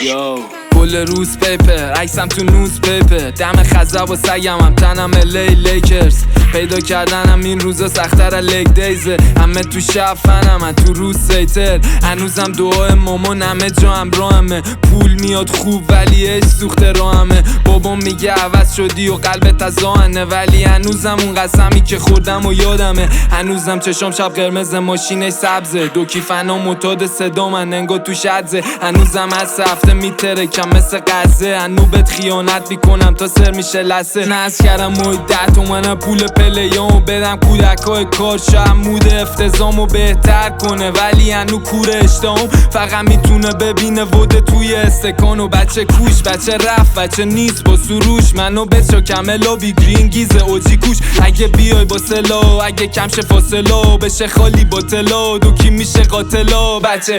یو کل روز پیپر عکسم تو نوز پیپر دم خزب و سگم هم تنم لیکرز پیدا کردنم این روزا سختر لیگ دیزه همه تو شب فنم من تو روز سیتر هنوزم دعای مامان همه جا هم راهمه پول میاد خوب ولی اش سوخته راهمه بابام میگه عوض شدی و قلبت از آهنه ولی هنوزم اون قسمی که خوردم و یادمه هنوزم چشام شب قرمز ماشینش سبزه دو کیفنا متاد صدا من انگار تو شدزه هنوزم از هفته میترکم مثل قزه هنو بهت خیانت میکنم تا سر میشه لسه ناز کردم مدت و منم پول پلیامو بدم کودکای کار شاید مود افتضامو بهتر کنه ولی هنو کوره اشتهام فقط میتونه ببینه وده توی استکان و بچه کوش بچه رفت بچه نیست با سروش منو بچه کملا بی گرینگیزه اوجی کوش اگه بیای با سلا اگه کمش فاصلا بشه خالی با تلا دوکی میشه قاتلا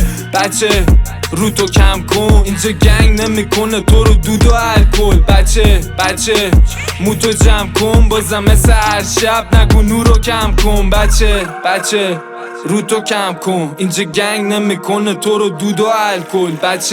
بچه رو تو کم کن اینجا گنگ نمیکنه تو رو دود و الکل بچه موتو جمع کن بازم مثل هر شب نگو نورو کم کن بچه رو تو کم کن اینجا گنگ نمیکنه تو رو دود و الکل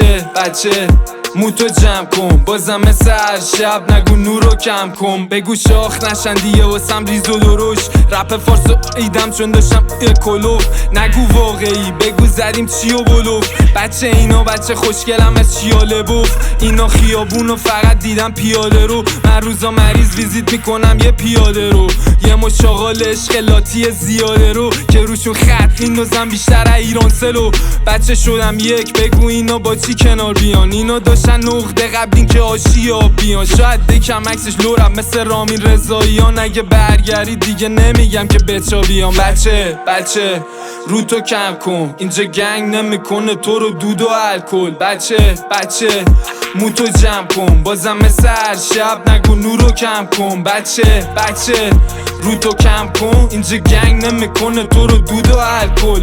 بچه موتو جمع کن بازم مثل هر شب نگو نورو کم کن بگو شاخ نشن دیگه واسم ریز و درش رپ فارسو ایدم چون داشتم کلوف نگو واقعی بگو زدیم چی و بلوف بچه اینا بچه خوشگلم از چیاله بوف اینا خیابونو فقط دیدم پیاده رو من روزا مریض ویزیت میکنم یه پیاده رو یه مشاغال اشغالاتی زیاده رو که روشون خط میندازم بیشتر ایران سلو بچه شدم یک بگو اینا با چی کنار بیان اینا داشتن نقده قبل این که آشیا بیان شاید دکم عکسش لورم مثل رامین رضاییان اگه برگردی دیگه نمیگم که بچا بیان بچه رو تو کم کن اینجا گنگ نمیکنه تو رو دود و الکل بچه موتو جمع کن بازم مثل هر شب نگو نورو کم کن بچه رو تو کم کن اینجا گنگ نمیکنه تو رو دود و الکل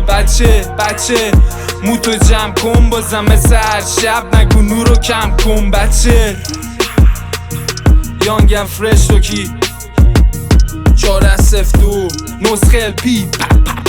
بچه موتو جمع کن بازم مثل هر شب نگو نورو کم کن بچه یانگم فرش تو کی 4 از 0 2 نسخه الپی